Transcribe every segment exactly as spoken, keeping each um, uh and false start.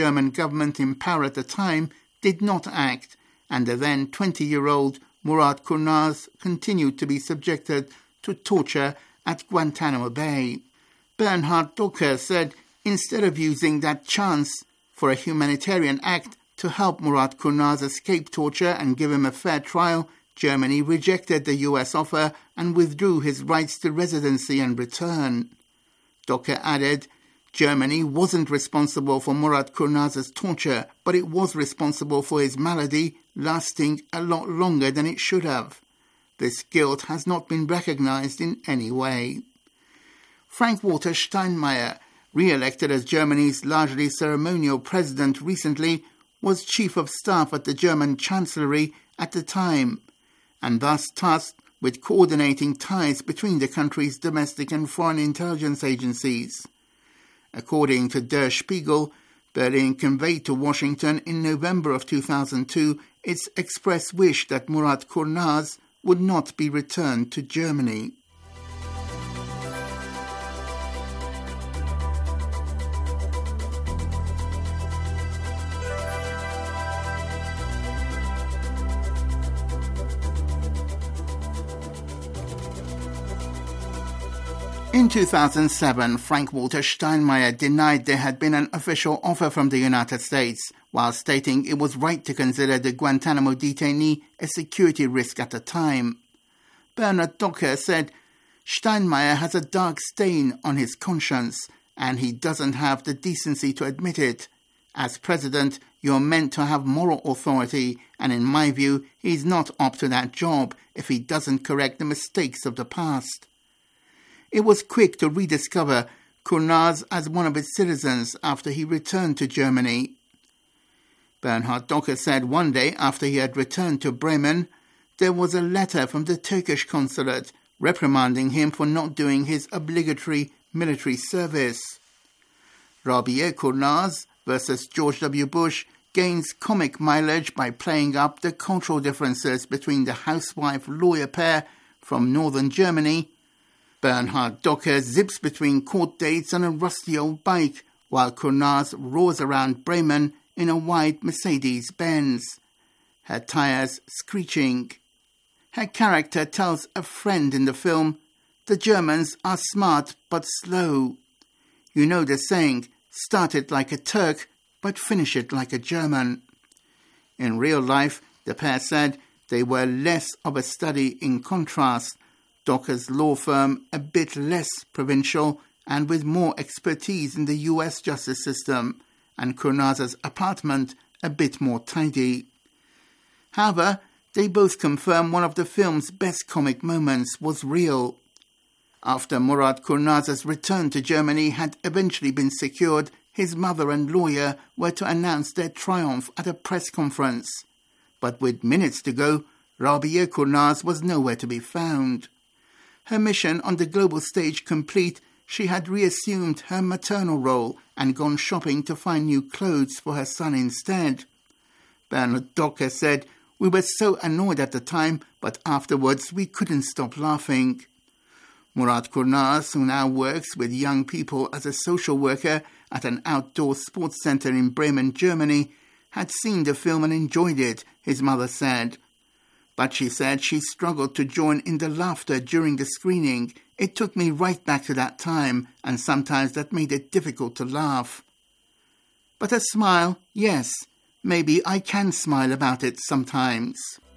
German government in power at the time did not act, and the then twenty-year-old Murat Kurnaz continued to be subjected to torture at Guantanamo Bay. Bernhard Docker said instead of using that chance for a humanitarian act to help Murat Kurnaz escape torture and give him a fair trial, Germany rejected the U S offer and withdrew his rights to residency and return. Docker added, Germany wasn't responsible for Murat Kurnaz's torture, but it was responsible for his malady lasting a lot longer than it should have. This guilt has not been recognized in any way. Frank-Walter Steinmeier, re-elected as Germany's largely ceremonial president recently, was chief of staff at the German Chancellery at the time, and thus tasked with coordinating ties between the country's domestic and foreign intelligence agencies. According to Der Spiegel, Berlin conveyed to Washington in November of two thousand two its express wish that Murat Kurnaz would not be returned to Germany. In two thousand seven, Frank-Walter Steinmeier denied there had been an official offer from the United States, while stating it was right to consider the Guantanamo detainee a security risk at the time. Bernhard Docker said, Steinmeier has a dark stain on his conscience, and he doesn't have the decency to admit it. As president, you're meant to have moral authority, and in my view, he's not up to that job if he doesn't correct the mistakes of the past. It was quick to rediscover Kurnaz as one of its citizens after he returned to Germany. Bernhard Docker said one day after he had returned to Bremen, there was a letter from the Turkish consulate reprimanding him for not doing his obligatory military service. Rabia Kurnaz versus George W. Bush gains comic mileage by playing up the cultural differences between the housewife-lawyer pair from northern Germany. Bernhard Docker zips between court dates on a rusty old bike, while Kurnaz roars around Bremen in a white Mercedes-Benz, her tyres screeching. Her character tells a friend in the film, the Germans are smart but slow. You know the saying, start it like a Turk, but finish it like a German. In real life, the pair said they were less of a study in contrast, Docker's law firm a bit less provincial and with more expertise in the U S justice system, and Kurnaz's apartment a bit more tidy. However, they both confirm one of the film's best comic moments was real. After Murat Kurnaz's return to Germany had eventually been secured, his mother and lawyer were to announce their triumph at a press conference. But with minutes to go, Rabia Kurnaz was nowhere to be found. Her mission on the global stage complete, she had reassumed her maternal role and gone shopping to find new clothes for her son instead. Bernhard Docker said, we were so annoyed at the time, but afterwards we couldn't stop laughing. Murat Kurnaz, who now works with young people as a social worker at an outdoor sports centre in Bremen, Germany, had seen the film and enjoyed it, his mother said. But she said she struggled to join in the laughter during the screening. It took me right back to that time, and sometimes that made it difficult to laugh. But a smile, yes, maybe I can smile about it sometimes.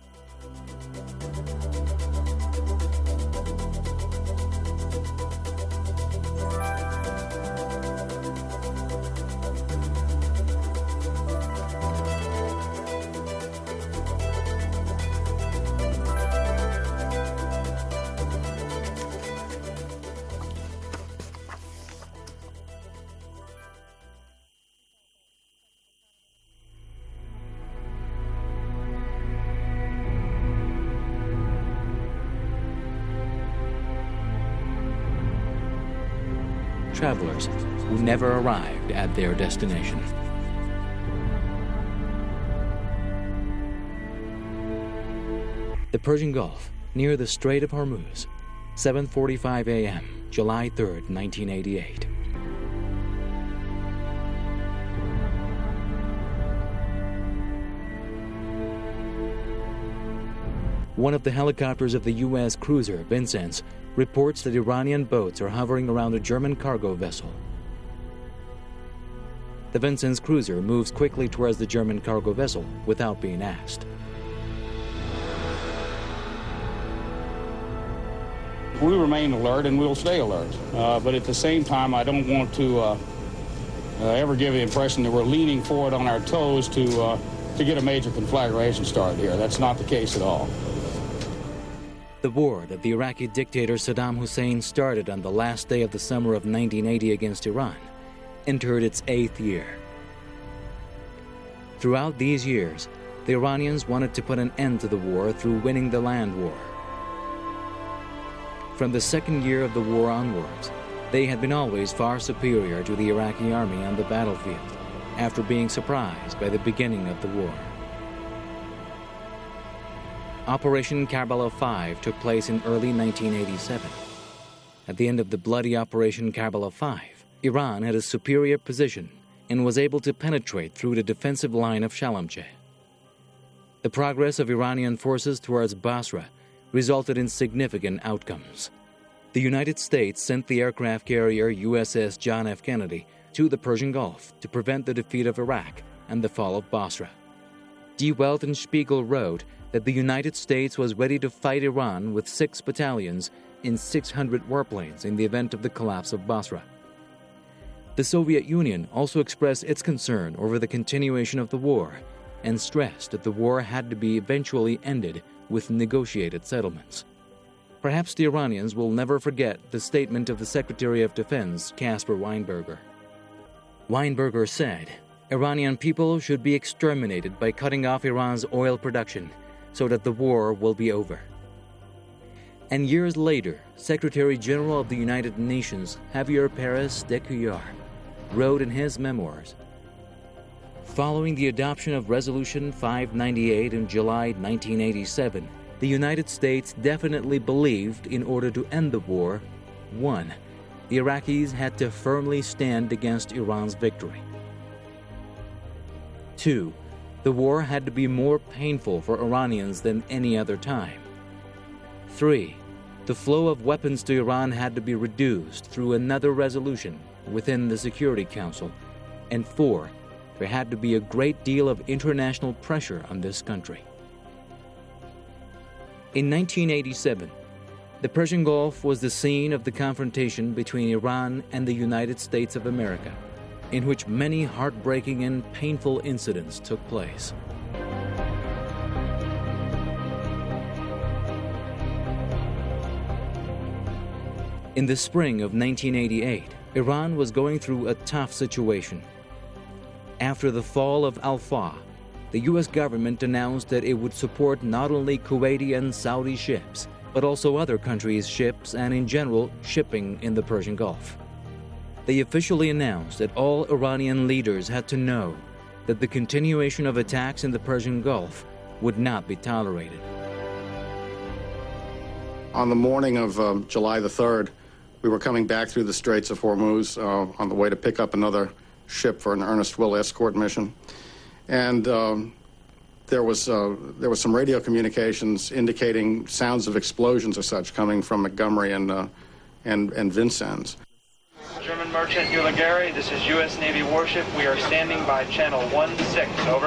Travelers who never arrived at their destination. The Persian Gulf, near the Strait of Hormuz, seven forty-five a.m., July third, nineteen eighty-eight. one of the helicopters of the U S cruiser Vincennes reports that Iranian boats are hovering around a German cargo vessel. The Vincennes cruiser moves quickly towards the German cargo vessel without being asked. We remain alert and we'll stay alert. Uh, but at the same time, I don't want to uh, uh, ever give the impression that we're leaning forward on our toes to, uh, to get a major conflagration started here. That's not the case at all. The war that the Iraqi dictator Saddam Hussein started on the last day of the summer of nineteen eighty against Iran entered its eighth year. Throughout these years, the Iranians wanted to put an end to the war through winning the land war. From the second year of the war onwards, they had been always far superior to the Iraqi army on the battlefield, after being surprised by the beginning of the war. Operation Karbala five took place in early nineteen eighty-seven. At the end of the bloody Operation Karbala five, Iran had a superior position and was able to penetrate through the defensive line of Shalamcheh. The progress of Iranian forces towards Basra resulted in significant outcomes. The United States sent the aircraft carrier U S S John F. Kennedy to the Persian Gulf to prevent the defeat of Iraq and the fall of Basra. Die Welt and Spiegel wrote that the United States was ready to fight Iran with six battalions in six hundred warplanes in the event of the collapse of Basra. The Soviet Union also expressed its concern over the continuation of the war and stressed that the war had to be eventually ended with negotiated settlements. Perhaps the Iranians will never forget the statement of the Secretary of Defense, Caspar Weinberger. Weinberger said, "Iranian people should be exterminated by cutting off Iran's oil production so that the war will be over." And years later, Secretary General of the United Nations, Javier Pérez de Cuellar, wrote in his memoirs, "Following the adoption of Resolution five ninety-eight in July nineteen eighty-seven, the United States definitely believed in order to end the war, one, the Iraqis had to firmly stand against Iran's victory. Two, the war had to be more painful for Iranians than any other time. Three, the flow of weapons to Iran had to be reduced through another resolution within the Security Council. And four, there had to be a great deal of international pressure on this country." In nineteen eighty-seven, the Persian Gulf was the scene of the confrontation between Iran and the United States of America, in which many heartbreaking and painful incidents took place. In the spring of nineteen eighty-eight, Iran was going through a tough situation. After the fall of Al-Fa, the U S government announced that it would support not only Kuwaiti and Saudi ships, but also other countries' ships and, in general, shipping in the Persian Gulf. They officially announced that all Iranian leaders had to know that the continuation of attacks in the Persian Gulf would not be tolerated. On the morning of um, July the third, we were coming back through the Straits of Hormuz uh, on the way to pick up another ship for an Ernest Will escort mission. And um, there was uh, there was some radio communications indicating sounds of explosions or such coming from Montgomery and uh, and, and Vincennes. German merchant Uligary, this is U S Navy warship. We are standing by channel one six, over.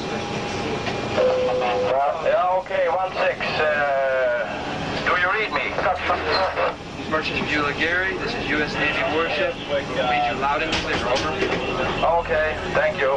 Uh, yeah, okay, one six. Uh, do you read me? Merchant Uligary, this is U S Navy warship. Read you loud and clear, over. Okay, thank you.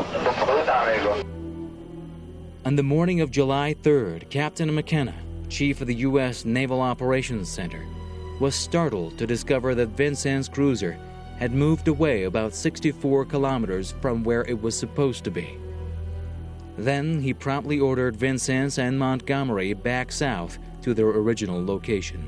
On the morning of July third, Captain McKenna, chief of the U S Naval Operations Center, was startled to discover that Vincennes' cruiser had moved away about sixty-four kilometers from where it was supposed to be. Then he promptly ordered Vincennes and Montgomery back south to their original location.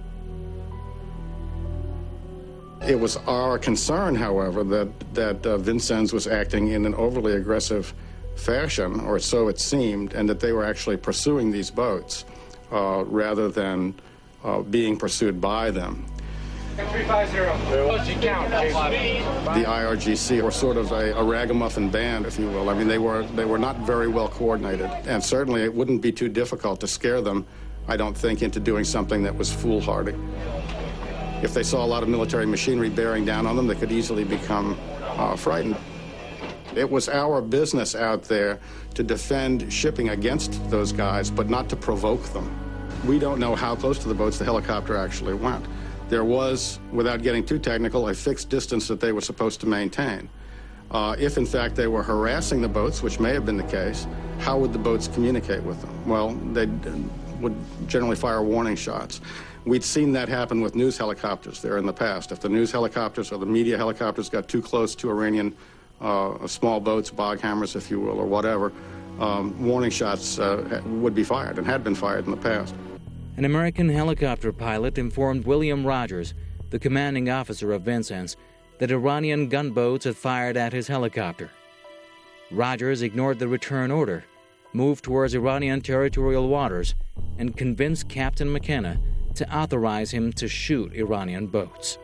It was our concern, however, that, that uh, Vincennes was acting in an overly aggressive fashion, or so it seemed, and that they were actually pursuing these boats uh, rather than uh, being pursued by them. three five zero. The I R G C were sort of a, a ragamuffin band, if you will. I mean, they were they were not very well coordinated, and certainly it wouldn't be too difficult to scare them I don't think, into doing something that was foolhardy. If they saw a lot of military machinery bearing down on them, they could easily become uh, frightened. It was our business out there to defend shipping against those guys, but not to provoke them. We don't know how close to the boats the helicopter actually went. There was, without getting too technical, a fixed distance that they were supposed to maintain. Uh, if, in fact, they were harassing the boats, which may have been the case, how would the boats communicate with them? Well, they would generally fire warning shots. We'd seen that happen with news helicopters there in the past. If the news helicopters or the media helicopters got too close to Iranian uh, small boats, bog hammers, if you will, or whatever, um, warning shots uh, would be fired and had been fired in the past. An American helicopter pilot informed William Rogers, the commanding officer of Vincennes, that Iranian gunboats had fired at his helicopter. Rogers ignored the return order, moved towards Iranian territorial waters, and convinced Captain McKenna to authorize him to shoot Iranian boats.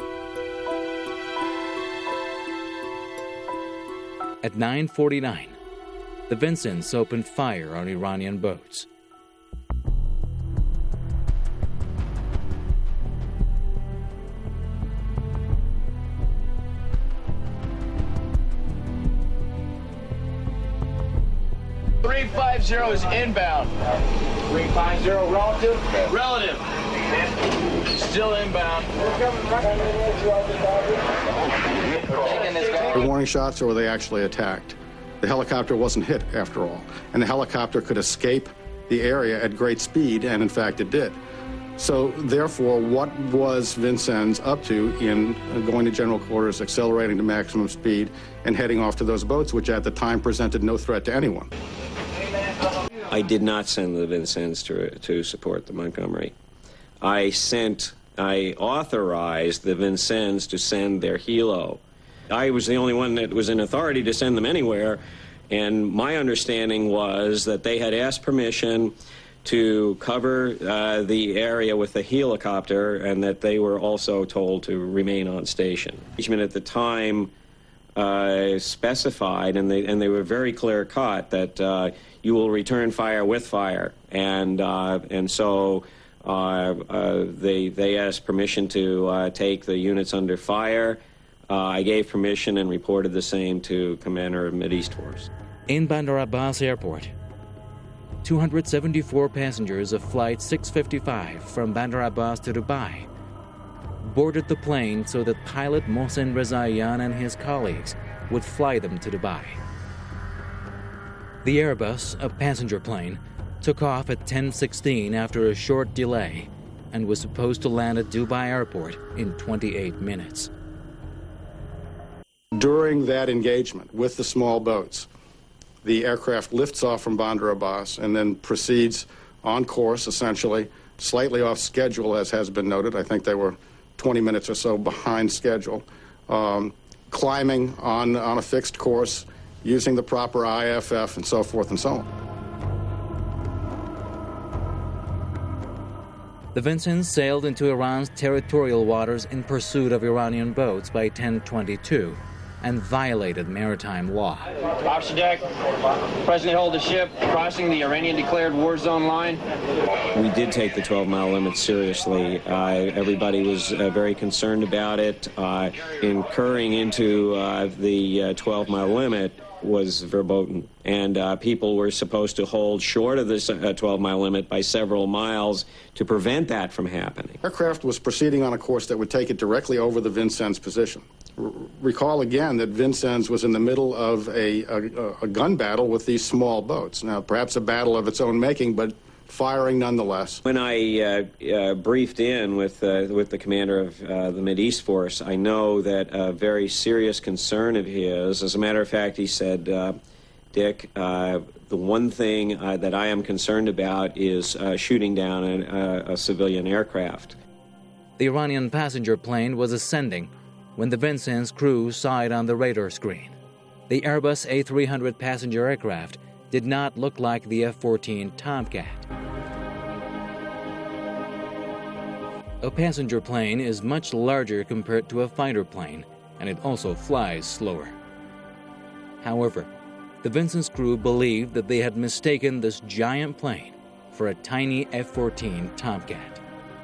At nine forty-nine, the Vincennes opened fire on Iranian boats. three five zero is inbound. three five zero relative? Relative. Still inbound. The warning shots, or were they actually attacked? The helicopter wasn't hit, after all, and the helicopter could escape the area at great speed, and in fact it did. So, therefore, what was Vincennes up to in going to general quarters, accelerating to maximum speed, and heading off to those boats, which at the time presented no threat to anyone? I did not send the Vincennes to, to support the Montgomery. I sent, I authorized the Vincennes to send their helo. I was the only one that was in authority to send them anywhere, and my understanding was that they had asked permission to cover uh, the area with the helicopter, and that they were also told to remain on station. Management at the time uh, specified, and they and they were very clear cut, that uh, you will return fire with fire, and uh, and so uh, uh, they they asked permission to uh, take the units under fire. Uh, I gave permission and reported the same to Commander of Mideast Force. In Bandar Abbas Airport, two hundred seventy-four passengers of Flight six fifty-five from Bandar Abbas to Dubai boarded the plane so that pilot Mohsen Rezaian and his colleagues would fly them to Dubai. The Airbus, a passenger plane, took off at ten sixteen after a short delay and was supposed to land at Dubai Airport in twenty-eight minutes. During that engagement with the small boats, the aircraft lifts off from Bandar Abbas and then proceeds on course, essentially, slightly off schedule, as has been noted. I think they were twenty minutes or so behind schedule, um, climbing on, on a fixed course, using the proper I F F and so forth and so on. The Vincennes sailed into Iran's territorial waters in pursuit of Iranian boats by ten twenty-two and violated maritime law. Officer deck, presently hold the ship crossing the Iranian declared war zone line. We did take the twelve-mile limit seriously. Uh, everybody was uh, very concerned about it. Uh, incurring into uh, the twelve-mile uh, limit was verboten, and uh, people were supposed to hold short of this uh, twelve-mile limit by several miles to prevent that from happening. Aircraft was proceeding on a course that would take it directly over the Vincennes position. R- recall again that Vincennes was in the middle of a, a, a gun battle with these small boats. Now, perhaps a battle of its own making, but firing nonetheless. When I uh, uh, briefed in with uh, with the commander of uh, the Mideast Force, I know that a very serious concern of his, as a matter of fact, he said, uh, Dick, uh, the one thing uh, that I am concerned about is uh, shooting down a, a civilian aircraft. The Iranian passenger plane was ascending when the Vincennes crew saw it on the radar screen. The Airbus A three hundred passenger aircraft did not look like the F fourteen Tomcat. A passenger plane is much larger compared to a fighter plane, and it also flies slower. However, the Vincennes crew believed that they had mistaken this giant plane for a tiny F fourteen Tomcat.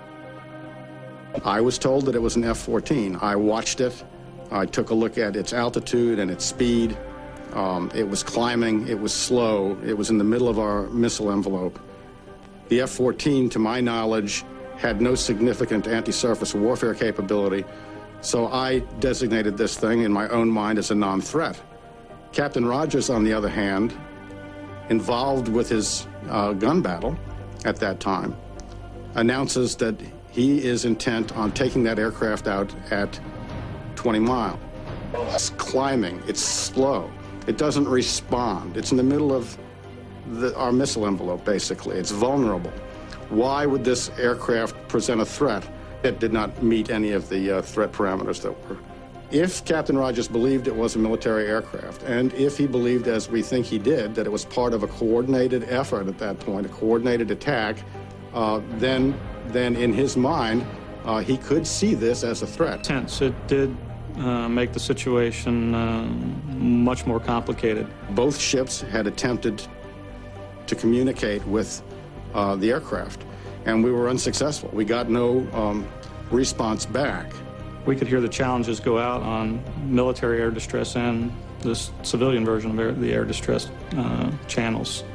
I was told that it was an F fourteen. I watched it. I took a look at its altitude and its speed. Um, it was climbing. It was slow. It was in the middle of our missile envelope. The F fourteen, to my knowledge, had no significant anti-surface warfare capability, so I designated this thing in my own mind as a non-threat. Captain Rogers, on the other hand, involved with his uh, gun battle at that time, announces that he is intent on taking that aircraft out at twenty mile. It's climbing, it's slow, it doesn't respond. It's in the middle of the, our missile envelope, basically. It's vulnerable. Why would this aircraft present a threat that did not meet any of the uh, threat parameters that were? If Captain Rogers believed it was a military aircraft, and if he believed, as we think he did, that it was part of a coordinated effort at that point, a coordinated attack, uh, then, then in his mind, uh, he could see this as a threat. Hence, it did uh, make the situation uh, much more complicated. Both ships had attempted to communicate with uh, the aircraft, and we were unsuccessful. We got no um, response back. We could hear the challenges go out on military air distress and this civilian version of air, the air distress uh, channels.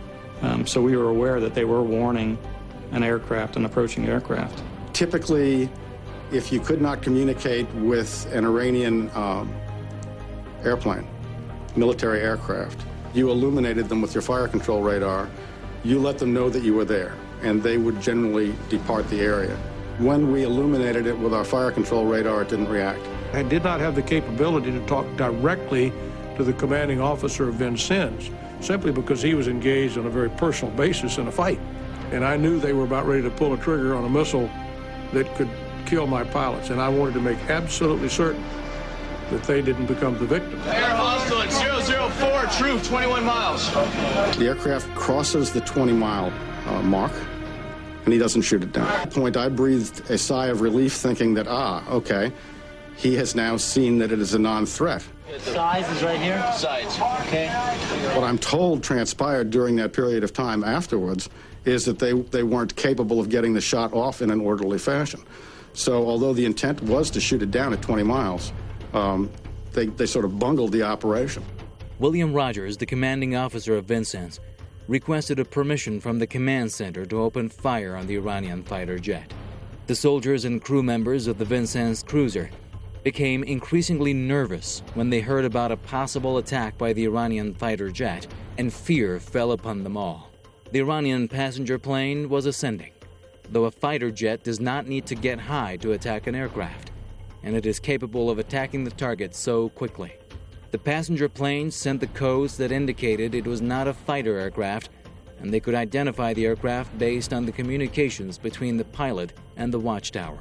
Um, so we were aware that they were warning an aircraft, an approaching aircraft. Typically, if you could not communicate with an Iranian um, airplane, military aircraft, you illuminated them with your fire control radar, you let them know that you were there, and they would generally depart the area. When we illuminated it with our fire control radar, it didn't react. I did not have the capability to talk directly to the commanding officer of Vincennes, simply because he was engaged on a very personal basis in a fight. And I knew they were about ready to pull a trigger on a missile that could kill my pilots, and I wanted to make absolutely certain that they didn't become the victim. Air hostile at zero zero four, true, twenty-one miles. The aircraft crosses the twenty mile uh, mark, and he doesn't shoot it down. At that point, I breathed a sigh of relief, thinking that, ah, okay, he has now seen that it is a non-threat. Size is right here? Sides. Okay. What I'm told transpired during that period of time afterwards is that they, they weren't capable of getting the shot off in an orderly fashion. So although the intent was to shoot it down at twenty miles, um, they, they sort of bungled the operation. William Rogers, the commanding officer of Vincennes, requested a permission from the command center to open fire on the Iranian fighter jet. The soldiers and crew members of the Vincennes cruiser became increasingly nervous when they heard about a possible attack by the Iranian fighter jet, and fear fell upon them all. The Iranian passenger plane was ascending, though a fighter jet does not need to get high to attack an aircraft, and it is capable of attacking the target so quickly. The passenger plane sent the codes that indicated it was not a fighter aircraft, and they could identify the aircraft based on the communications between the pilot and the watchtower.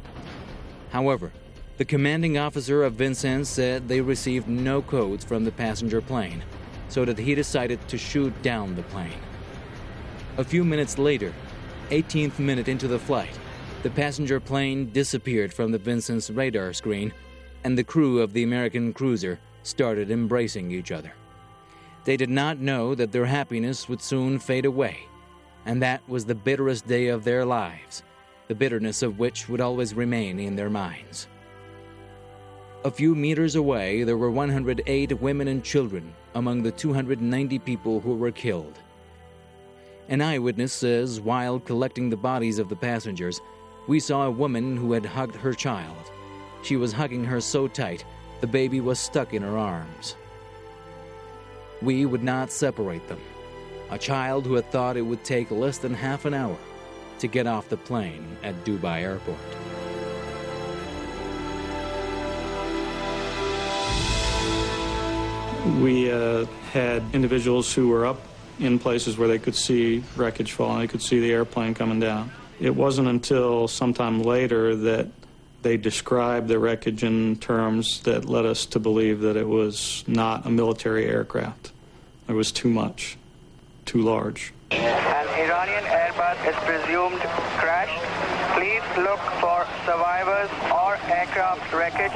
However, the commanding officer of Vincennes said they received no codes from the passenger plane, so that he decided to shoot down the plane. A few minutes later, eighteenth minute into the flight, the passenger plane disappeared from the Vincennes radar screen, and the crew of the American cruiser started embracing each other. They did not know that their happiness would soon fade away, and that was the bitterest day of their lives, the bitterness of which would always remain in their minds. A few meters away, there were one hundred eight women and children among the two hundred ninety people who were killed. An eyewitness says, while collecting the bodies of the passengers, we saw a woman who had hugged her child. She was hugging her so tight, the baby was stuck in her arms. We would not separate them. A child who had thought it would take less than half an hour to get off the plane at Dubai Airport. We uh, had individuals who were up in places where they could see wreckage falling, they could see the airplane coming down. It wasn't until sometime later that they described the wreckage in terms that led us to believe that it was not a military aircraft. There was too much, too large. An Iranian Airbus is presumed crashed. Please look for survivors or aircraft wreckage.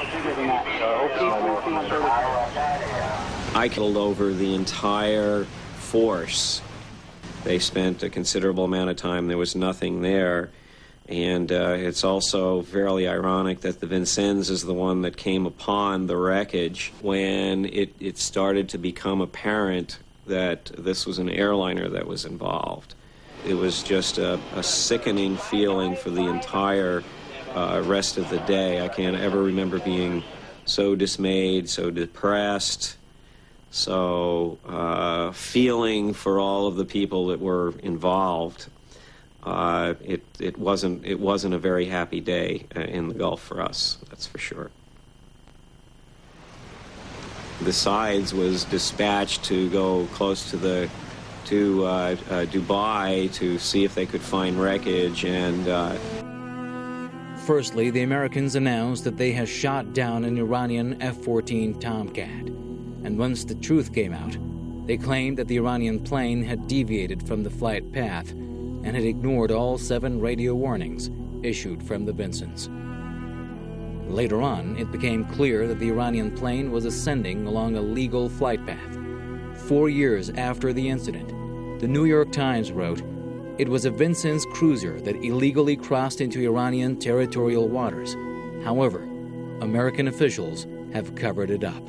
I killed over the entire force They spent a considerable amount of time. There was nothing there. And uh, it's also fairly ironic that the Vincennes is the one that came upon the wreckage when it, it started to become apparent that this was an airliner that was involved. It was just a, a sickening feeling for the entire uh, rest of the day. I can't ever remember being so dismayed, so depressed, so uh, feeling for all of the people that were involved. Uh, it it wasn't it wasn't a very happy day uh, in the Gulf for us. That's for sure. The Sides was dispatched to go close to the to uh, uh, Dubai to see if they could find wreckage, and uh... firstly, the Americans announced that they had shot down an Iranian F fourteen Tomcat, and once the truth came out, they claimed that the Iranian plane had deviated from the flight path and had ignored all seven radio warnings issued from the Vincennes. Later on, it became clear that the Iranian plane was ascending along a legal flight path. Four years after the incident, the New York Times wrote, "It was a Vincennes cruiser that illegally crossed into Iranian territorial waters. However, American officials have covered it up."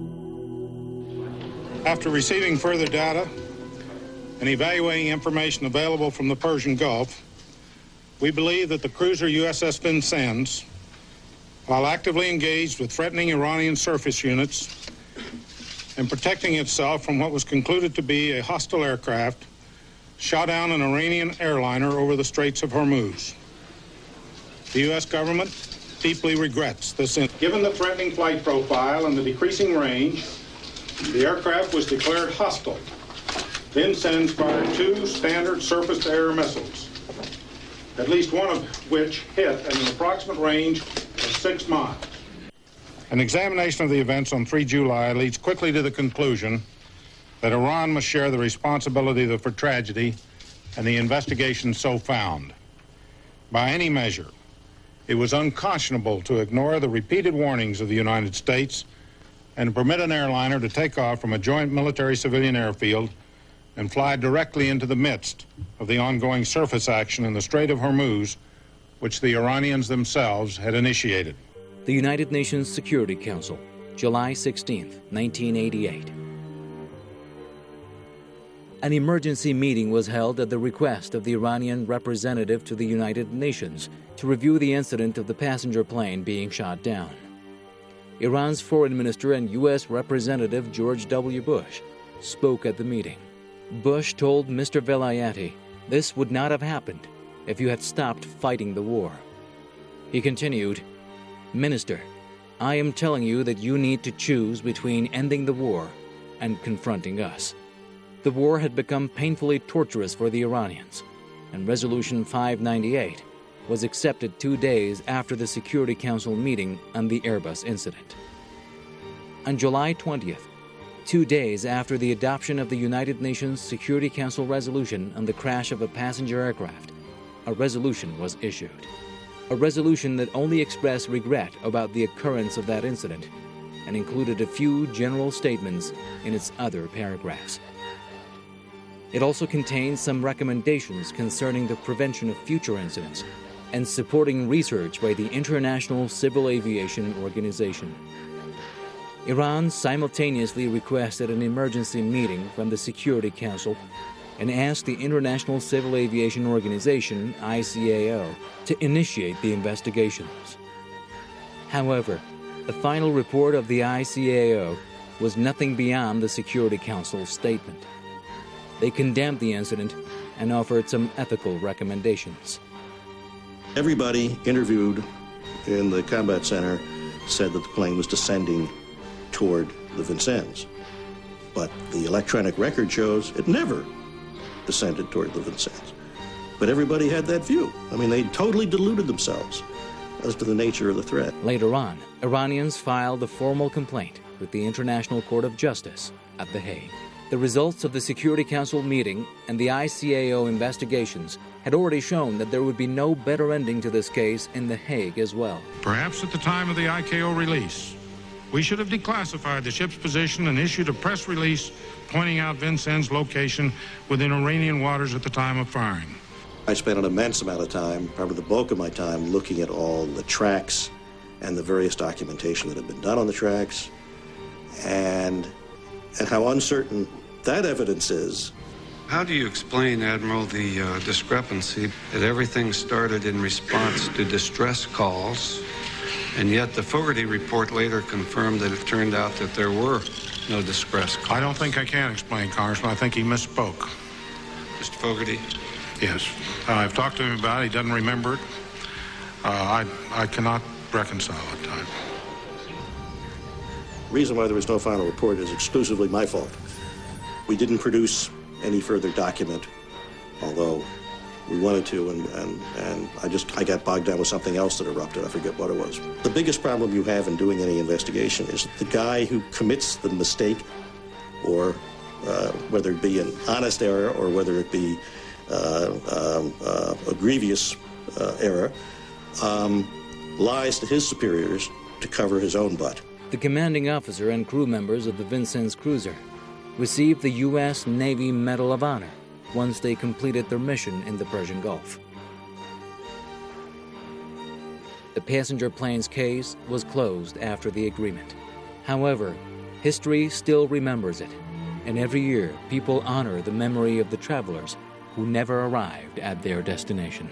After receiving further data and evaluating information available from the Persian Gulf, we believe that the cruiser U S S Vincennes, while actively engaged with threatening Iranian surface units and protecting itself from what was concluded to be a hostile aircraft, shot down an Iranian airliner over the Straits of Hormuz. The U S government deeply regrets this incident. Given the threatening flight profile and the decreasing range, the aircraft was declared hostile. Vincennes fired two standard surface-to-air missiles, at least one of which hit at an approximate range of six miles. An examination of the events on the third of July leads quickly to the conclusion that Iran must share the responsibility for tragedy and the investigation so found. By any measure, it was unconscionable to ignore the repeated warnings of the United States and permit an airliner to take off from a joint military-civilian airfield and fly directly into the midst of the ongoing surface action in the Strait of Hormuz, which the Iranians themselves had initiated. The United Nations Security Council, July sixteenth, nineteen eighty-eight. An emergency meeting was held at the request of the Iranian representative to the United Nations to review the incident of the passenger plane being shot down. Iran's foreign minister and U S Representative George W. Bush spoke at the meeting. Bush told Mister Velayati this would not have happened if you had stopped fighting the war. He continued, "Minister, I am telling you that you need to choose between ending the war and confronting us." The war had become painfully torturous for the Iranians, and Resolution five ninety-eight was accepted two days after the Security Council meeting on the Airbus incident. On July twentieth, two days after the adoption of the United Nations Security Council resolution on the crash of a passenger aircraft, a resolution was issued. A resolution that only expressed regret about the occurrence of that incident and included a few general statements in its other paragraphs. It also contained some recommendations concerning the prevention of future incidents and supporting research by the International Civil Aviation Organization. Iran simultaneously requested an emergency meeting from the Security Council and asked the International Civil Aviation Organization, I C A O, to initiate the investigations. However, the final report of the I C A O was nothing beyond the Security Council's statement. They condemned the incident and offered some ethical recommendations. Everybody interviewed in the combat center said that the plane was descending toward the Vincennes. But the electronic record shows it never descended toward the Vincennes. But everybody had that view. I mean, they totally deluded themselves as to the nature of the threat. Later on, Iranians filed a formal complaint with the International Court of Justice at The Hague. The results of the Security Council meeting and the I C A O investigations had already shown that there would be no better ending to this case in The Hague as well. Perhaps at the time of the I C A O release, We should have declassified the ship's position and issued a press release pointing out Vincennes' location within Iranian waters at the time of firing. I spent an immense amount of time, probably the bulk of my time, looking at all the tracks and the various documentation that had been done on the tracks, and and how uncertain that evidence is. How do you explain, Admiral, the uh, discrepancy that everything started in response to distress calls, and yet the Fogarty report later confirmed that it turned out that there were no distress calls? I don't think I can explain, Congressman. I think he misspoke. Mister Fogarty? Yes. Uh, I've talked to him about it. He doesn't remember it. Uh, I, I cannot reconcile it. I... The reason why there was no final report is exclusively my fault. We didn't produce any further document, although we wanted to, and, and, and I just, I got bogged down with something else that erupted. I forget what it was. The biggest problem you have in doing any investigation is that the guy who commits the mistake, or uh, whether it be an honest error or whether it be uh, um, uh, a grievous uh, error, um, lies to his superiors to cover his own butt. The commanding officer and crew members of the Vincennes cruiser received the U S Navy Medal of Honor once they completed their mission in the Persian Gulf. The passenger plane's case was closed after the agreement. However, history still remembers it, and every year people honor the memory of the travelers who never arrived at their destination.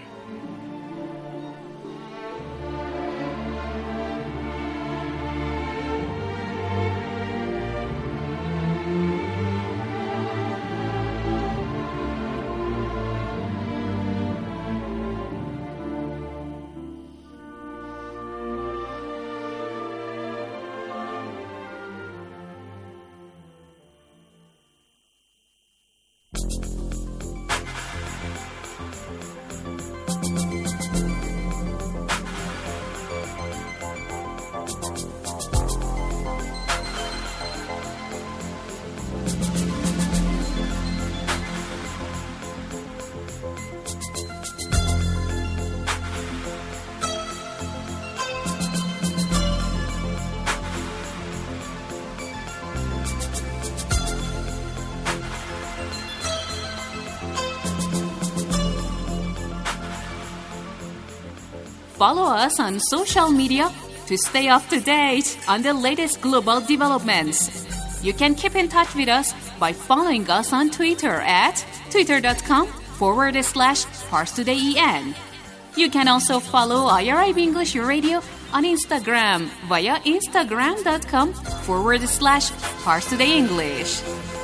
Follow us on social media to stay up to date on the latest global developments. You can keep in touch with us by following us on Twitter at twitter.com forward slash ParsTodayEN. You can also follow I R I B English Radio on Instagram via instagram.com forward slash ParsTodayEnglish.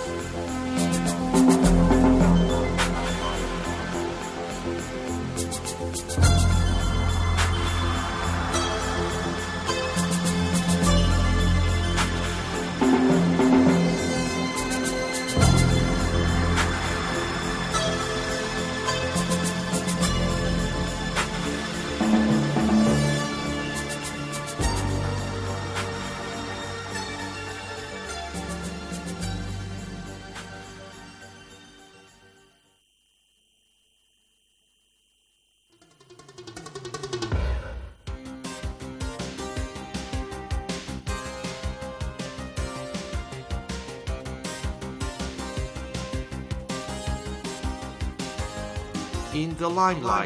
In the limelight.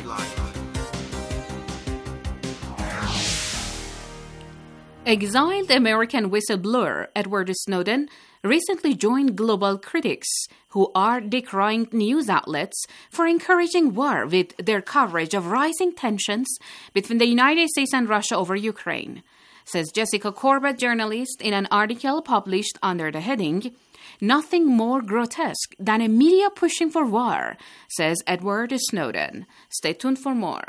Exiled American whistleblower Edward Snowden recently joined global critics who are decrying news outlets for encouraging war with their coverage of rising tensions between the United States and Russia over Ukraine, says Jessica Corbett, journalist, in an article published under the heading, "Nothing more grotesque than a media pushing for war," says Edward Snowden. Stay tuned for more.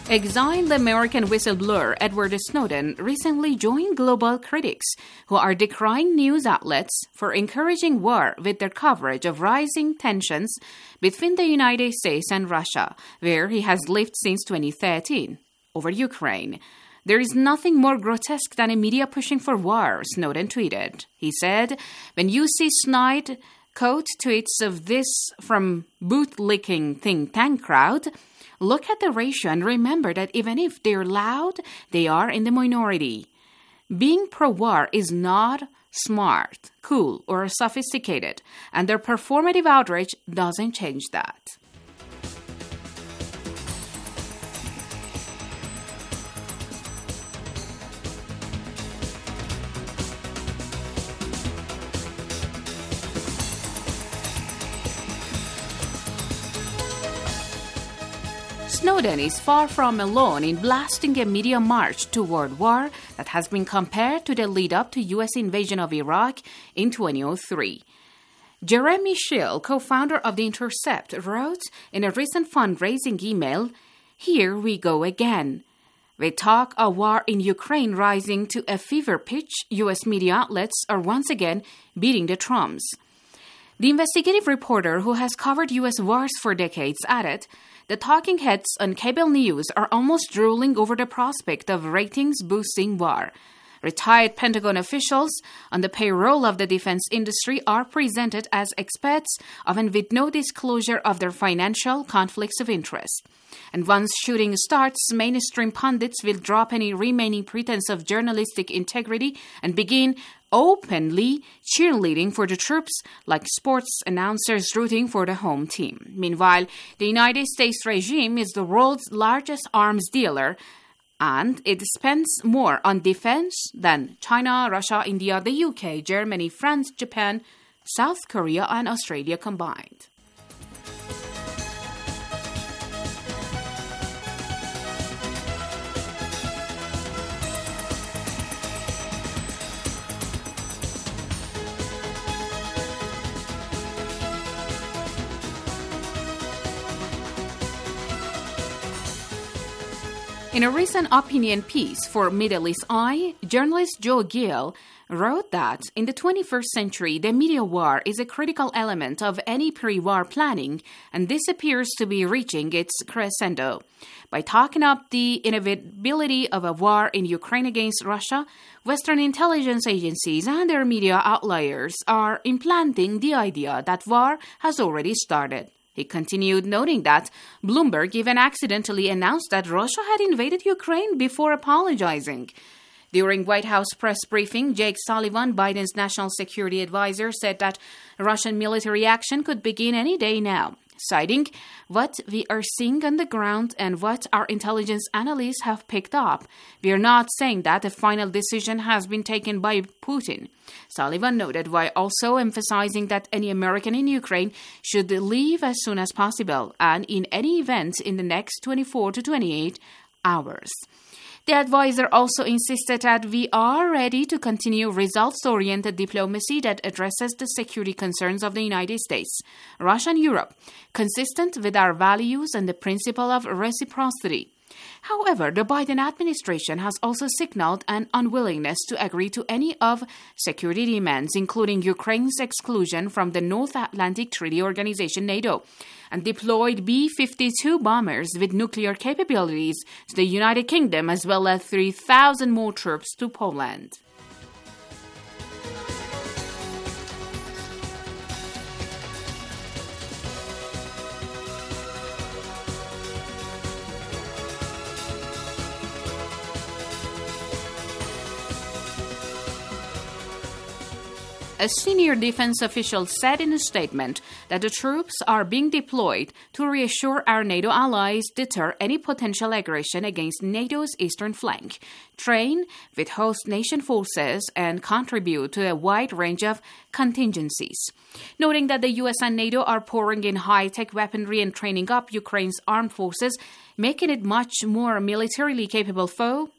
Exiled American whistleblower Edward Snowden recently joined global critics who are decrying news outlets for encouraging war with their coverage of rising tensions between the United States and Russia, where he has lived since twenty thirteen, over Ukraine. There is nothing more grotesque than a media pushing for war, Snowden tweeted. He said, when you see snide quote tweets of this from bootlicking think tank crowd, look at the ratio and remember that even if they're loud, they are in the minority. Being pro-war is not smart, cool, or sophisticated, and their performative outrage doesn't change that. Snowden is far from alone in blasting a media march toward war that has been compared to the lead-up to U S invasion of Iraq in twenty oh three. Jeremy Schill, co-founder of The Intercept, wrote in a recent fundraising email, "Here we go again. With talk of war in Ukraine rising to a fever pitch, U S media outlets are once again beating the drums." The investigative reporter who has covered U S wars for decades added, the talking heads on cable news are almost drooling over the prospect of ratings-boosting war. Retired Pentagon officials on the payroll of the defense industry are presented as experts, often with no disclosure of their financial conflicts of interest. And once shooting starts, mainstream pundits will drop any remaining pretense of journalistic integrity and begin openly cheerleading for the troops like sports announcers rooting for the home team. Meanwhile, the United States regime is the world's largest arms dealer, and it spends more on defense than China, Russia, India, the U K, Germany, France, Japan, South Korea, and Australia combined. In a recent opinion piece for Middle East Eye, journalist Joe Gill wrote that in the twenty-first century, the media war is a critical element of any pre-war planning, and this appears to be reaching its crescendo. By talking up the inevitability of a war in Ukraine against Russia, Western intelligence agencies and their media outliers are implanting the idea that war has already started. He continued, noting that Bloomberg even accidentally announced that Russia had invaded Ukraine before apologizing. During White House press briefing, Jake Sullivan, Biden's national security advisor, said that Russian military action could begin any day now, citing what we are seeing on the ground and what our intelligence analysts have picked up. We are not saying that a final decision has been taken by Putin. Sullivan noted, while also emphasizing that any American in Ukraine should leave as soon as possible and in any event in the next twenty-four to twenty-eight hours. The advisor also insisted that we are ready to continue results-oriented diplomacy that addresses the security concerns of the United States, Russia, and Europe, consistent with our values and the principle of reciprocity. However, the Biden administration has also signaled an unwillingness to agree to any of security demands, including Ukraine's exclusion from the North Atlantic Treaty Organization, NATO, and deployed B fifty-two bombers with nuclear capabilities to the United Kingdom, as well as three thousand more troops to Poland. A senior defense official said in a statement that the troops are being deployed to reassure our NATO allies, deter any potential aggression against NATO's eastern flank, train with host nation forces, and contribute to a wide range of contingencies. Noting that the U S and NATO are pouring in high-tech weaponry and training up Ukraine's armed forces, making it much more militarily capable foe,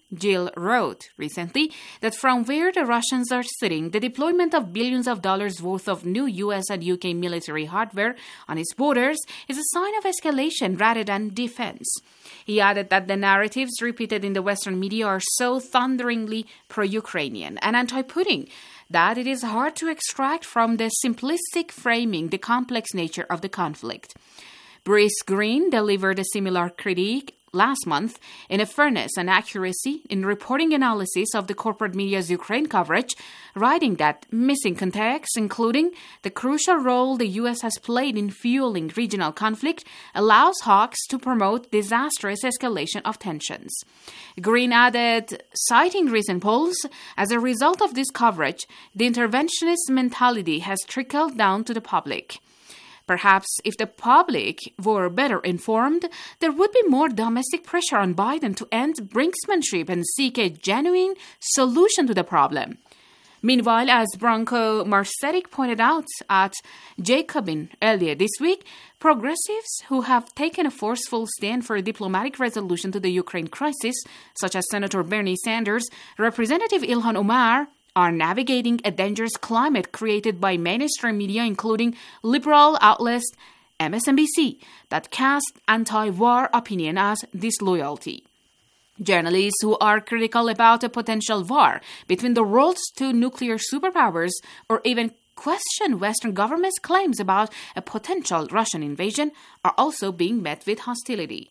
Jill wrote recently that from where the Russians are sitting, the deployment of billions of dollars worth of new U S and U K military hardware on its borders is a sign of escalation rather than defense. He added that the narratives repeated in the Western media are so thunderingly pro-Ukrainian and anti-Putin that it is hard to extract from the simplistic framing the complex nature of the conflict. Bruce Green delivered a similar critique last month in a fairness and accuracy in reporting analysis of the corporate media's Ukraine coverage, writing that missing context, including the crucial role the U S has played in fueling regional conflict, allows hawks to promote disastrous escalation of tensions. Green added, citing recent polls, as a result of this coverage, the interventionist mentality has trickled down to the public. Perhaps if the public were better informed, there would be more domestic pressure on Biden to end brinksmanship and seek a genuine solution to the problem. Meanwhile, as Branko Marcetic pointed out at Jacobin earlier this week, progressives who have taken a forceful stand for a diplomatic resolution to the Ukraine crisis, such as Senator Bernie Sanders, Representative Ilhan Omar, are navigating a dangerous climate created by mainstream media, including liberal outlets M S N B C, that cast anti-war opinion as disloyalty. Journalists who are critical about a potential war between the world's two nuclear superpowers or even question Western governments' claims about a potential Russian invasion are also being met with hostility.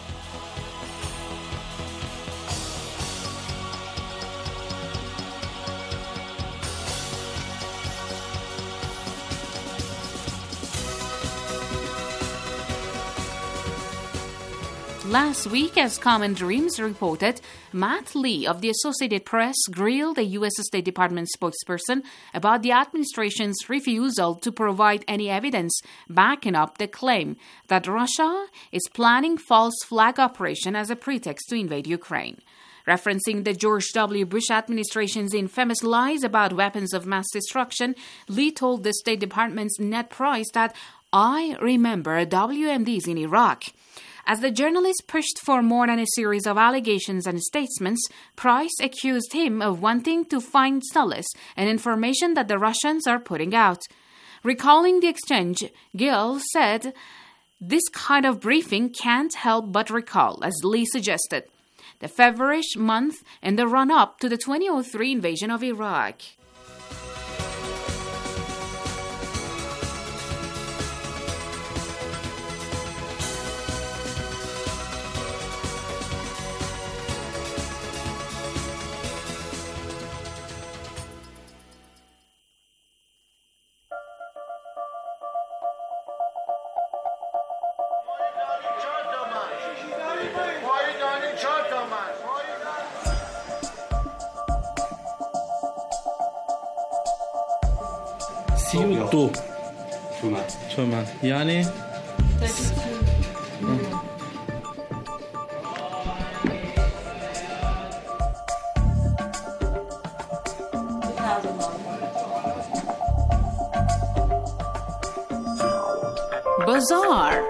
Last week, as Common Dreams reported, Matt Lee of the Associated Press grilled a U S State Department spokesperson about the administration's refusal to provide any evidence backing up the claim that Russia is planning false flag operation as a pretext to invade Ukraine. Referencing the George W. Bush administration's infamous lies about weapons of mass destruction, Lee told the State Department's Ned Price that, "I remember W M Ds in Iraq." As the journalist pushed for more than a series of allegations and statements, Price accused him of wanting to find solace in information that the Russians are putting out. Recalling the exchange, Gill said, "This kind of briefing can't help but recall," as Lee suggested, the feverish month in the run-up to the twenty oh three invasion of Iraq. سی و دو تومن تومن یعنی Bazaar.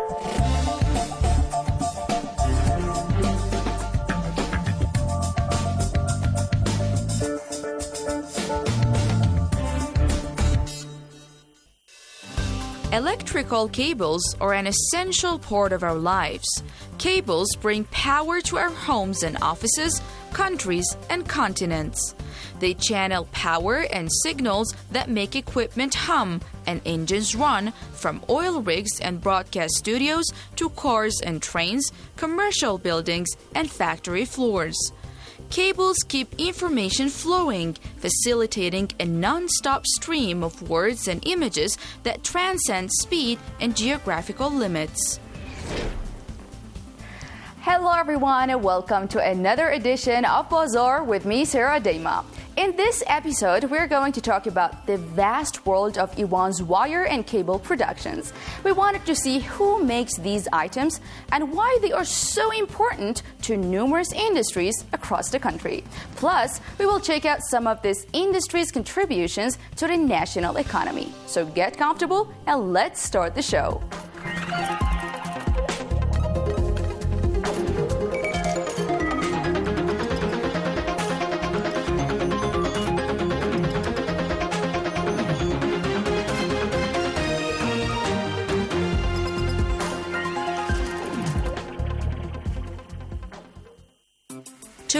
Electrical cables are an essential part of our lives. Cables bring power to our homes and offices, countries, and continents. They channel power and signals that make equipment hum and engines run, from oil rigs and broadcast studios to cars and trains, commercial buildings, and factory floors. Cables keep information flowing, facilitating a non-stop stream of words and images that transcend speed and geographical limits. Hello everyone and welcome to another edition of Bazaar with me, Sarah Daima. In this episode, we're going to talk about the vast world of Iran's wire and cable productions. We wanted to see who makes these items and why they are so important to numerous industries across the country. Plus, we will check out some of this industry's contributions to the national economy. So get comfortable and let's start the show.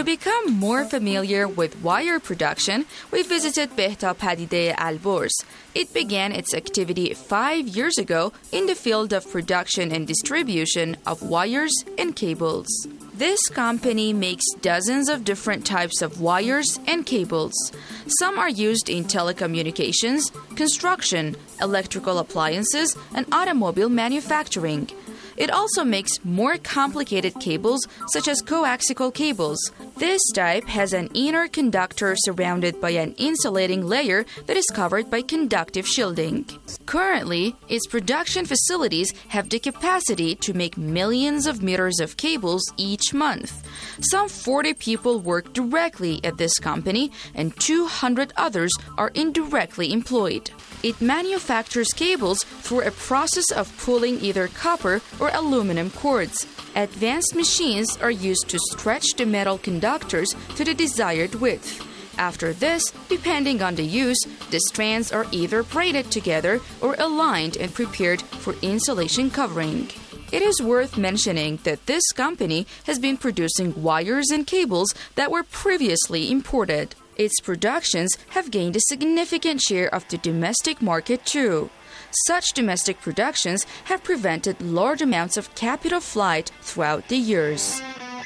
To become more familiar with wire production, we visited Behta Padide Alborz. It began its activity five years ago in the field of production and distribution of wires and cables. This company makes dozens of different types of wires and cables. Some are used in telecommunications, construction, electrical appliances, and automobile manufacturing. It also makes more complicated cables, such as coaxial cables. This type has an inner conductor surrounded by an insulating layer that is covered by conductive shielding. Currently, its production facilities have the capacity to make millions of meters of cables each month. Some forty people work directly at this company, and two hundred others are indirectly employed. It manufactures cables through a process of pulling either copper or aluminum cords. Advanced machines are used to stretch the metal conductors to the desired width. After this, depending on the use, the strands are either braided together or aligned and prepared for insulation covering. It is worth mentioning that this company has been producing wires and cables that were previously imported. Its productions have gained a significant share of the domestic market too. Such domestic productions have prevented large amounts of capital flight throughout the years.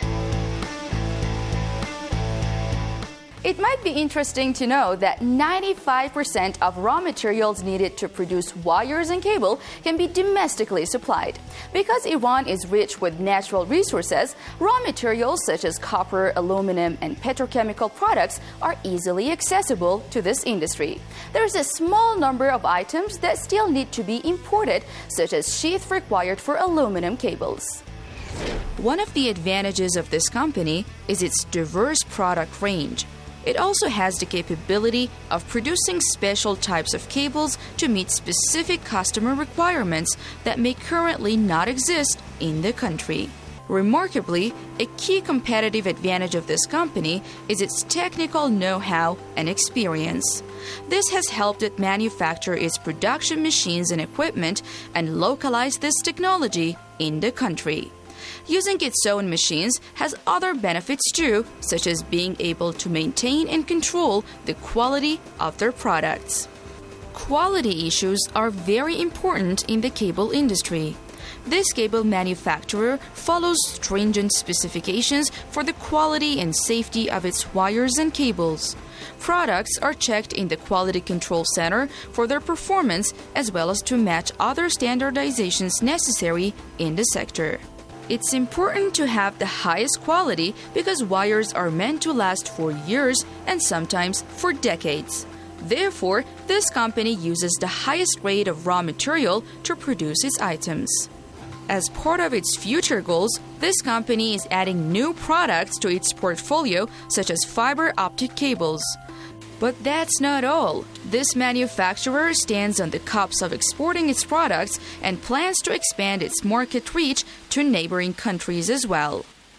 It might be interesting to know that ninety-five percent of raw materials needed to produce wires and cable can be domestically supplied. Because Iran is rich with natural resources, raw materials such as copper, aluminum, and petrochemical products are easily accessible to this industry. There is a small number of items that still need to be imported, such as sheath required for aluminum cables. One of the advantages of this company is its diverse product range. It also has the capability of producing special types of cables to meet specific customer requirements that may currently not exist in the country. Remarkably, a key competitive advantage of this company is its technical know-how and experience. This has helped it manufacture its production machines and equipment and localize this technology in the country. Using its own machines has other benefits too, such as being able to maintain and control the quality of their products. Quality issues are very important in the cable industry. This cable manufacturer follows stringent specifications for the quality and safety of its wires and cables. Products are checked in the Quality Control Center for their performance as well as to match other standardizations necessary in the sector. It's important to have the highest quality because wires are meant to last for years and sometimes for decades. Therefore, this company uses the highest grade of raw material to produce its items. As part of its future goals, this company is adding new products to its portfolio, such as fiber optic cables. But that's not all. This manufacturer stands on the cusp of exporting its products and plans to expand its market reach to neighboring countries as well.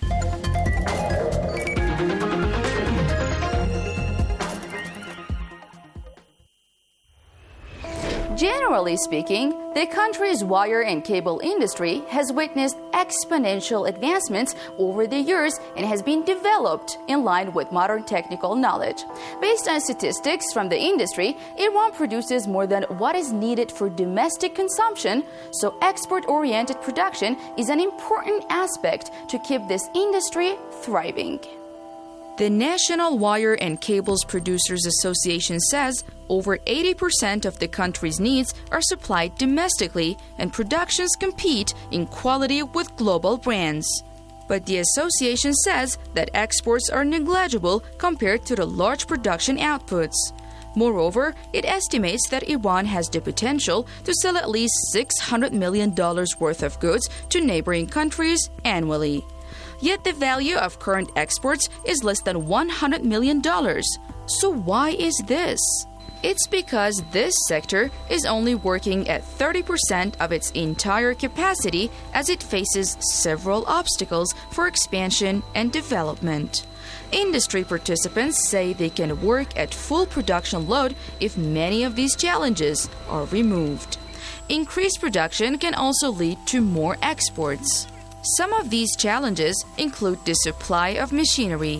Generally speaking, the country's wire and cable industry has witnessed exponential advancements over the years and has been developed in line with modern technical knowledge. Based on statistics from the industry, Iran produces more than what is needed for domestic consumption, so export-oriented production is an important aspect to keep this industry thriving. The National Wire and Cables Producers Association says over eighty percent of the country's needs are supplied domestically and productions compete in quality with global brands. But the association says that exports are negligible compared to the large production outputs. Moreover, it estimates that Iran has the potential to sell at least six hundred million dollars worth of goods to neighboring countries annually. Yet the value of current exports is less than one hundred million dollars. So why is this? It's because this sector is only working at thirty percent of its entire capacity as it faces several obstacles for expansion and development. Industry participants say they can work at full production load if many of these challenges are removed. Increased production can also lead to more exports. Some of these challenges include the supply of machinery.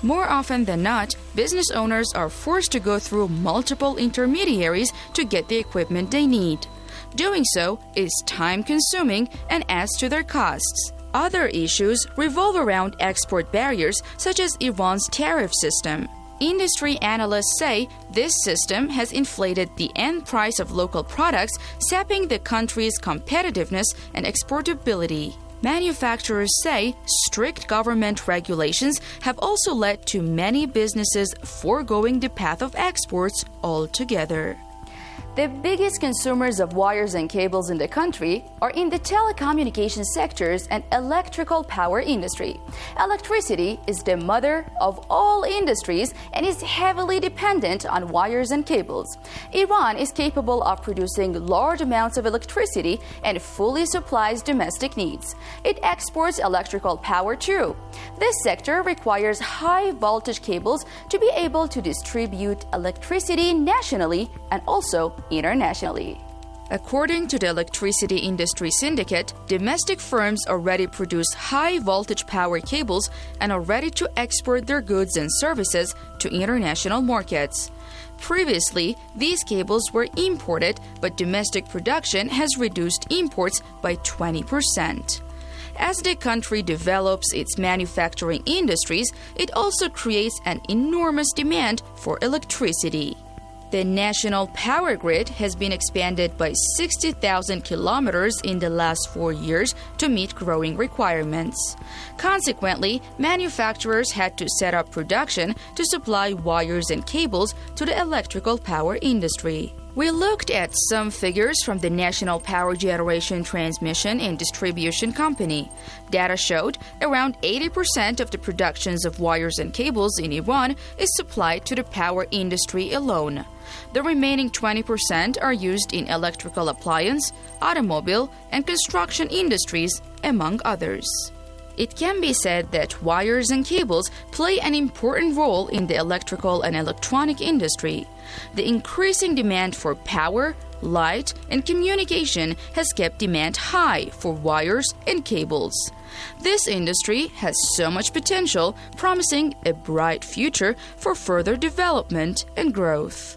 More often than not, business owners are forced to go through multiple intermediaries to get the equipment they need. Doing so is time-consuming and adds to their costs. Other issues revolve around export barriers, such as Iran's tariff system. Industry analysts say this system has inflated the end price of local products, sapping the country's competitiveness and exportability. Manufacturers say strict government regulations have also led to many businesses foregoing the path of exports altogether. The biggest consumers of wires and cables in the country are in the telecommunications sectors and electrical power industry. Electricity is the mother of all industries and is heavily dependent on wires and cables. Iran is capable of producing large amounts of electricity and fully supplies domestic needs. It exports electrical power too. This sector requires high voltage cables to be able to distribute electricity nationally and also internationally. According to the Electricity Industry Syndicate, domestic firms already produce high-voltage power cables and are ready to export their goods and services to international markets. Previously, these cables were imported, but domestic production has reduced imports by twenty percent. As the country develops its manufacturing industries, it also creates an enormous demand for electricity. The national power grid has been expanded by sixty thousand kilometers in the last four years to meet growing requirements. Consequently, manufacturers had to set up production to supply wires and cables to the electrical power industry. We looked at some figures from the National Power Generation Transmission and Distribution Company. Data showed around eighty percent of the productions of wires and cables in Iran is supplied to the power industry alone. The remaining twenty percent are used in electrical appliance, automobile, and construction industries, among others. It can be said that wires and cables play an important role in the electrical and electronic industry. The increasing demand for power, light, and communication has kept demand high for wires and cables. This industry has so much potential, promising a bright future for further development and growth.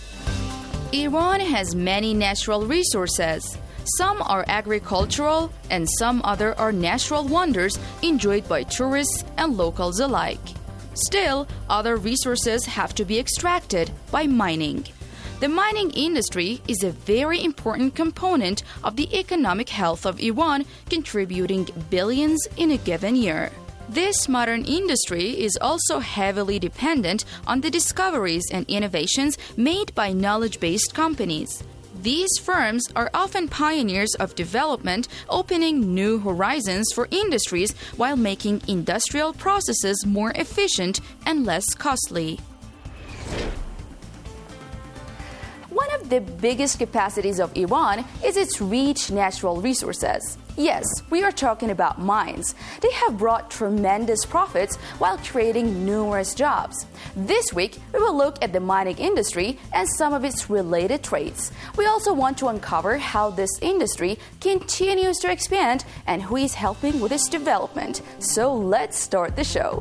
Iran has many natural resources. Some are agricultural and some other are natural wonders enjoyed by tourists and locals alike. Still, other resources have to be extracted by mining. The mining industry is a very important component of the economic health of Iran, contributing billions in a given year. This modern industry is also heavily dependent on the discoveries and innovations made by knowledge-based companies. These firms are often pioneers of development, opening new horizons for industries while making industrial processes more efficient and less costly. One of the biggest capacities of Iran is its rich natural resources. Yes, we are talking about mines. They have brought tremendous profits while creating numerous jobs. This week, we will look at the mining industry and some of its related traits. We also want to uncover how this industry continues to expand and who is helping with its development. So let's start the show.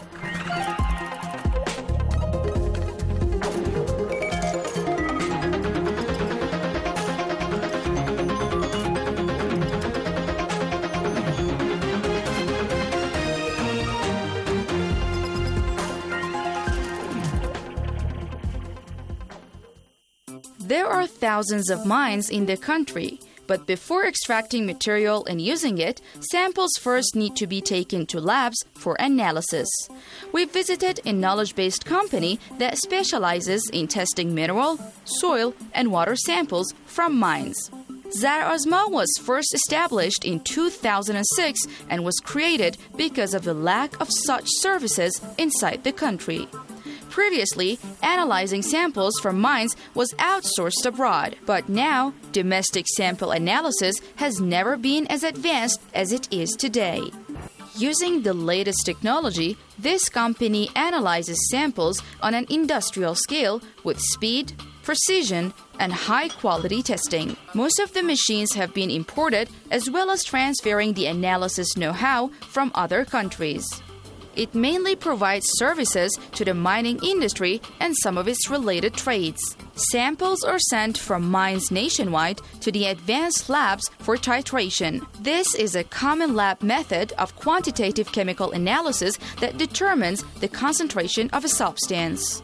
There are thousands of mines in the country, but before extracting material and using it, samples first need to be taken to labs for analysis. We visited a knowledge-based company that specializes in testing mineral, soil, and water samples from mines. Zarazma was first established in two thousand six and was created because of the lack of such services inside the country. Previously, analyzing samples from mines was outsourced abroad, but now domestic sample analysis has never been as advanced as it is today. Using the latest technology, this company analyzes samples on an industrial scale with speed, precision, and high-quality testing. Most of the machines have been imported, as well as transferring the analysis know-how from other countries. It mainly provides services to the mining industry and some of its related trades. Samples are sent from mines nationwide to the advanced labs for titration. This is a common lab method of quantitative chemical analysis that determines the concentration of a substance.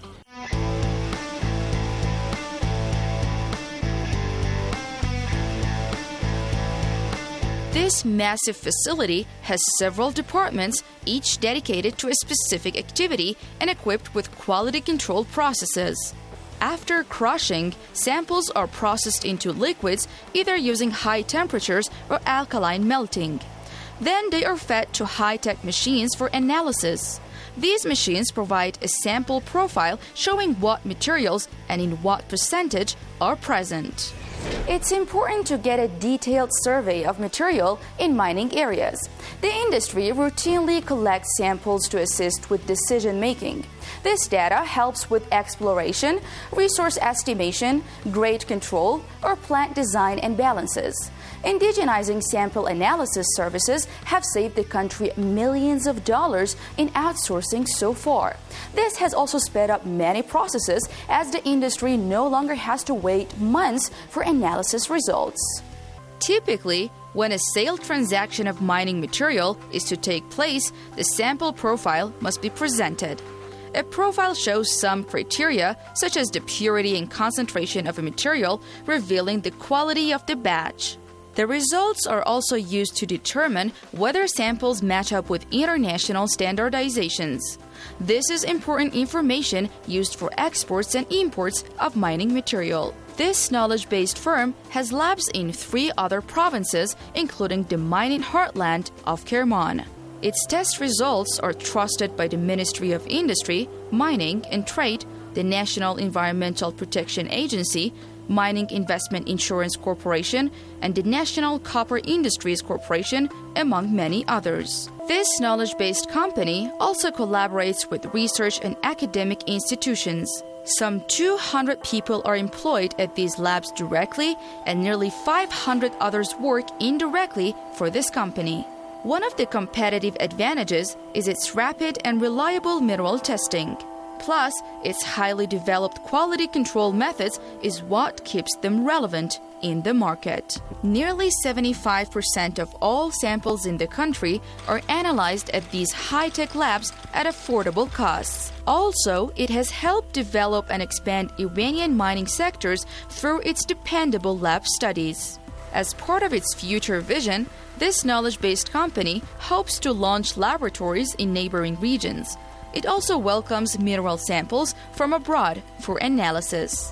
This massive facility has several departments, each dedicated to a specific activity and equipped with quality control processes. After crushing, samples are processed into liquids, either using high temperatures or alkaline melting. Then they are fed to high-tech machines for analysis. These machines provide a sample profile showing what materials and in what percentage are present. It's important to get a detailed survey of material in mining areas. The industry routinely collects samples to assist with decision-making. This data helps with exploration, resource estimation, grade control, or plant design and balances. Indigenizing sample analysis services have saved the country millions of dollars in outsourcing so far. This has also sped up many processes as the industry no longer has to wait months for analysis results. Typically, when a sale transaction of mining material is to take place, the sample profile must be presented. A profile shows some criteria, such as the purity and concentration of a material, revealing the quality of the batch. The results are also used to determine whether samples match up with international standardizations. This is important information used for exports and imports of mining material. This knowledge-based firm has labs in three other provinces, including the mining heartland of Kerman. Its test results are trusted by the Ministry of Industry, Mining and Trade, the National Environmental Protection Agency, Mining Investment Insurance Corporation, and the National Copper Industries Corporation, among many others. This knowledge-based company also collaborates with research and academic institutions. Some two hundred people are employed at these labs directly, and nearly five hundred others work indirectly for this company. One of the competitive advantages is its rapid and reliable mineral testing. Plus, its highly developed quality control methods is what keeps them relevant in the market. Nearly seventy-five percent of all samples in the country are analyzed at these high-tech labs at affordable costs. Also, it has helped develop and expand Iranian mining sectors through its dependable lab studies. As part of its future vision, this knowledge-based company hopes to launch laboratories in neighboring regions. It also welcomes mineral samples from abroad for analysis.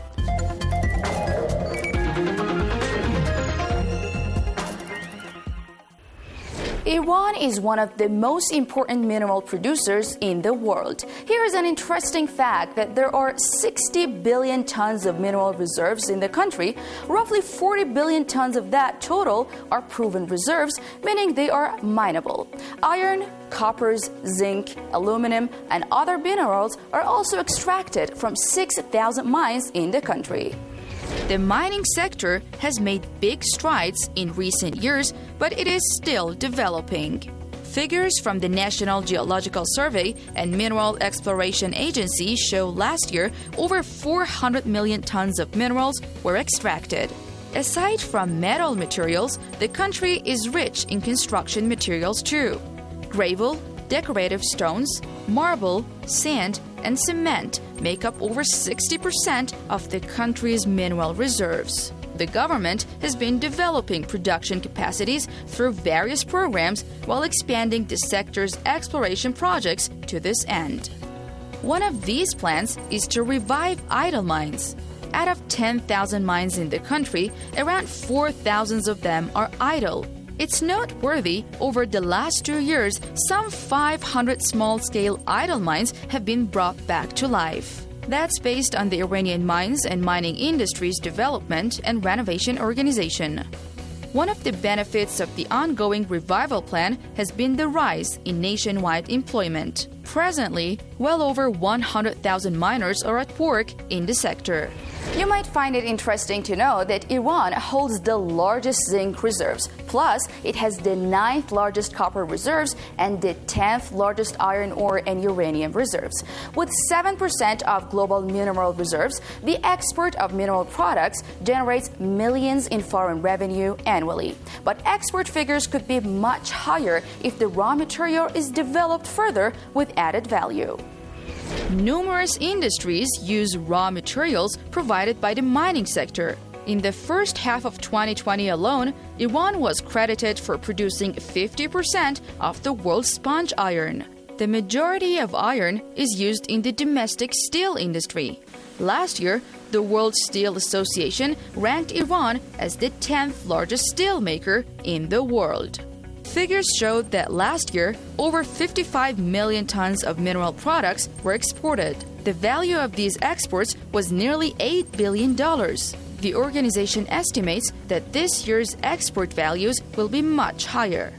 Iran is one of the most important mineral producers in the world. Here is an interesting fact that there are sixty billion tons of mineral reserves in the country. Roughly forty billion tons of that total are proven reserves, meaning they are mineable. Iron, coppers, zinc, aluminum, and other minerals are also extracted from six thousand mines in the country. The mining sector has made big strides in recent years, but it is still developing. Figures from the National Geological Survey and Mineral Exploration Agency show last year over four hundred million tons of minerals were extracted. Aside from metal materials, the country is rich in construction materials too. Gravel, decorative stones, marble, sand, and cement make up over sixty percent of the country's mineral reserves. The government has been developing production capacities through various programs while expanding the sector's exploration projects to this end. One of these plans is to revive idle mines. Out of ten thousand mines in the country, around four thousand of them are idle. It's noteworthy, over the last two years, some five hundred small-scale idle mines have been brought back to life. That's based on the Iranian Mines and Mining Industries Development and Renovation Organization. One of the benefits of the ongoing revival plan has been the rise in nationwide employment. Presently, well over one hundred thousand miners are at work in the sector. You might find it interesting to know that Iran holds the largest zinc reserves. Plus, it has the ninth largest copper reserves and the tenth largest iron ore and uranium reserves. With seven percent of global mineral reserves, the export of mineral products generates millions in foreign revenue annually. But export figures could be much higher if the raw material is developed further with added value. Numerous industries use raw materials provided by the mining sector. In the first half of twenty twenty alone, Iran was credited for producing fifty percent of the world's sponge iron. The majority of iron is used in the domestic steel industry. Last year, the World Steel Association ranked Iran as the tenth largest steel maker in the world. Figures showed that last year, over fifty-five million tons of mineral products were exported. The value of these exports was nearly eight billion dollars. The organization estimates that this year's export values will be much higher.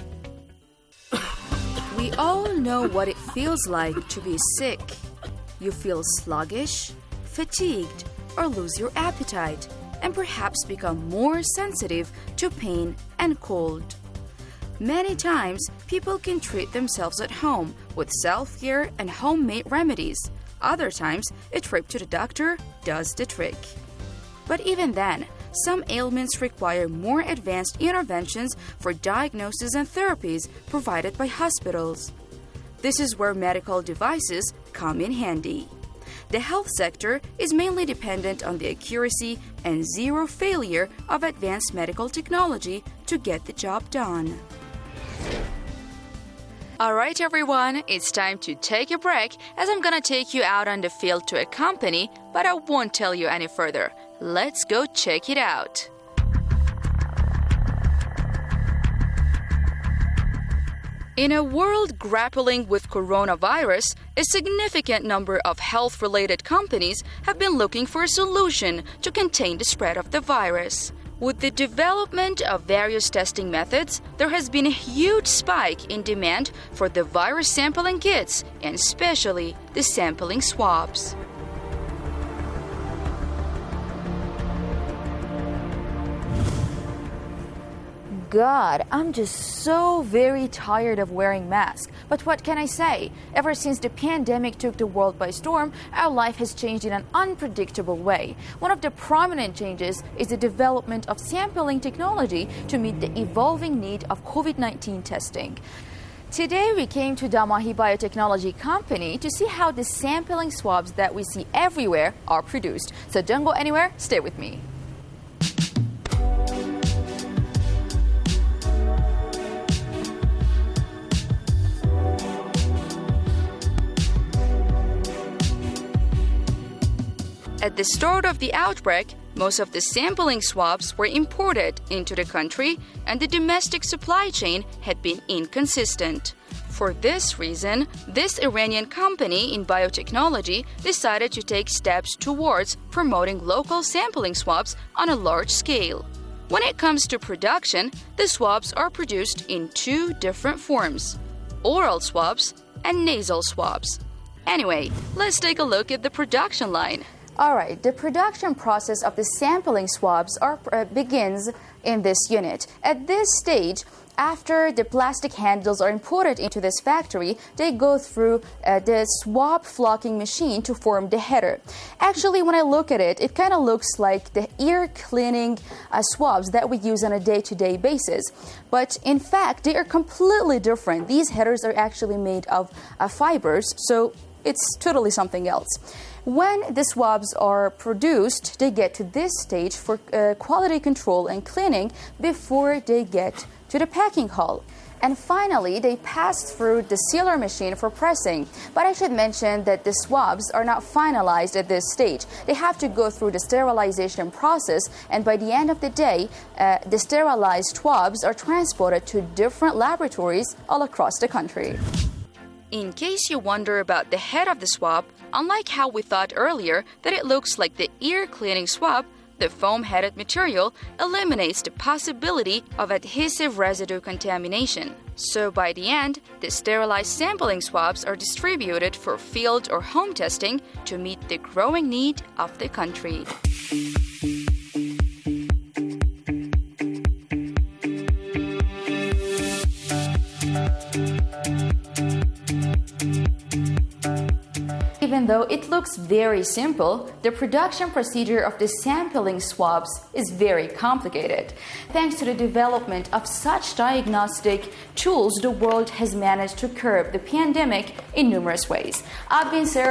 We all know what it feels like to be sick. You feel sluggish, fatigued, or lose your appetite, and perhaps become more sensitive to pain and cold. Many times, people can treat themselves at home with self-care and homemade remedies. Other times, a trip to the doctor does the trick. But even then, some ailments require more advanced interventions for diagnosis and therapies provided by hospitals. This is where medical devices come in handy. The health sector is mainly dependent on the accuracy and zero failure of advanced medical technology to get the job done. Alright everyone, it's time to take a break as I'm gonna take you out on the field to a company, but I won't tell you any further. Let's go check it out. In a world grappling with coronavirus, a significant number of health-related companies have been looking for a solution to contain the spread of the virus. With the development of various testing methods, there has been a huge spike in demand for the virus sampling kits, and especially the sampling swabs. God, I'm just so very tired of wearing masks. But what can I say? Ever since the pandemic took the world by storm, our life has changed in an unpredictable way. One of the prominent changes is the development of sampling technology to meet the evolving need of COVID nineteen testing. Today, we came to Damahi Biotechnology Company to see how the sampling swabs that we see everywhere are produced. So don't go anywhere, stay with me. At the start of the outbreak, most of the sampling swabs were imported into the country, and the domestic supply chain had been inconsistent. For this reason, this Iranian company in biotechnology decided to take steps towards promoting local sampling swabs on a large scale. When it comes to production, the swabs are produced in two different forms: oral swabs and nasal swabs. Anyway, let's take a look at the production line. All right, the production process of the sampling swabs are, uh, begins in this unit. At this stage, after the plastic handles are imported into this factory, they go through uh, the swab flocking machine to form the header. Actually, when I look at it, it kind of looks like the ear cleaning uh, swabs that we use on a day-to-day basis. But in fact, they are completely different. These headers are actually made of uh, fibers, so it's totally something else. When the swabs are produced, they get to this stage for uh, quality control and cleaning before they get to the packing hall. And finally, they pass through the sealer machine for pressing. But I should mention that the swabs are not finalized at this stage. They have to go through the sterilization process, and by the end of the day, uh, the sterilized swabs are transported to different laboratories all across the country. In case you wonder about the head of the swab, unlike how we thought earlier that it looks like the ear cleaning swab, the foam-headed material eliminates the possibility of adhesive residue contamination. So by the end, the sterilized sampling swabs are distributed for field or home testing to meet the growing need of the country. Even though it looks very simple, the production procedure of the sampling swabs is very complicated. Thanks to the development of such diagnostic tools, the world has managed to curb the pandemic in numerous ways. I've been Sarah.